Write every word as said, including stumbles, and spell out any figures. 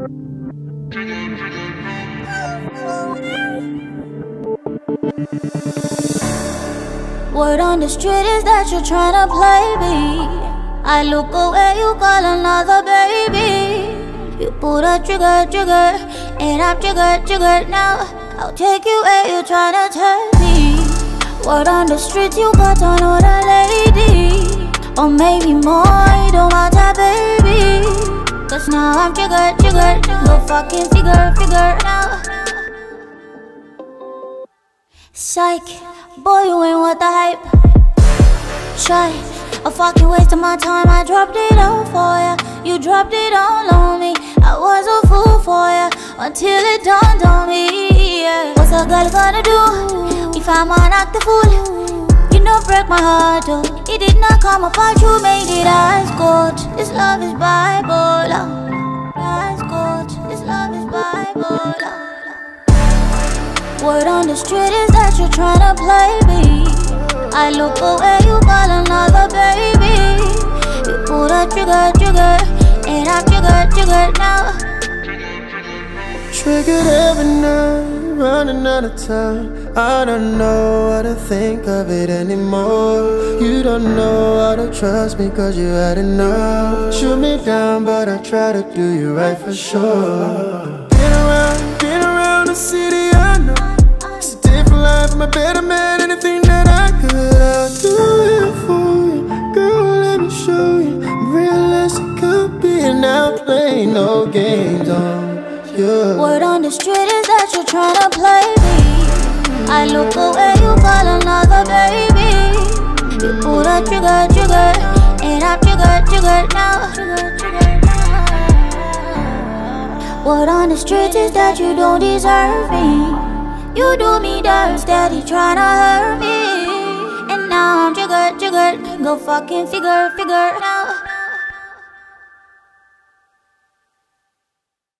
Word on the street is that you're tryna play me. I look away, you call another baby. You pull the trigger, trigger, and I'm triggered, triggered now. I'll take you where you tryna take me. Word on the street, you got another lady. Or maybe more, you don't want that baby. Cause now I'm triggered, triggered. Go fucking figure, figure now. Psych, boy, you ain't worth the hype. Try, a fucking waste of my time. I dropped it all for ya. You dropped it all on me. I was a fool for ya until it dawned on me. Yeah. What's a girl gonna do if I'm on act the fool? You know, break my heart, though. It did not come apart. You made it ice cold. This love is bipolar. Ice cold. This love is bipolar. Word on the street is that you're tryna play me. I look away, you call another baby. You pull the trigger, trigger, and I'm triggered, triggered now. Triggered every night, running out of time. I don't know how to think of it anymore. You don't know how to trust me cause you had enough. Shoot me down but I try to do you right for sure. Been around, been around the city, I know. It's a different life, I'm a better man. Anything that I could, I'll do it for you. Girl, let me show you I'm real as it could be. And I'll play no games on you. Word on the street is that you're tryna play me. I look away, you call another baby. You pull the trigger, trigger, and I'm triggered, triggered now. Word on the street is that you don't deserve me. You do me dirt, steady tryna hurt me. And now I'm triggered, triggered. Go fucking figure, figure now.